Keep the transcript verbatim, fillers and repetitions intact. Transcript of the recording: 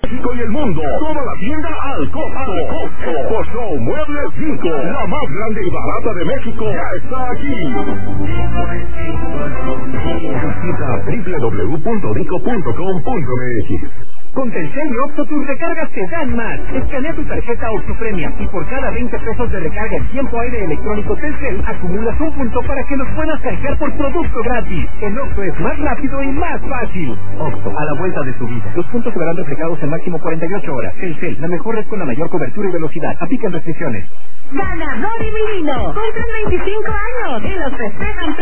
México y el mundo. Toda la tienda al costo. Al costo. Costo Muebles cinco, la más grande y barata de México, ya está aquí. Visita doble u doble u doble u punto dico punto com punto m x. Con Telcel y Oxo tus recargas te dan más. Escanea tu tarjeta Oxo Premia y por cada veinte pesos de recarga en tiempo aire electrónico Telcel acumulas un punto para que los puedas canjear por producto gratis. El Oxo es más rápido y más fácil. Oxo, a la vuelta de tu vida. Los puntos se verán reflejados en máximo cuarenta y ocho horas. Telcel, la mejor red con la mayor cobertura y velocidad. Aplican restricciones. Ganador y Divino. Cumplen veinticinco años y los festejan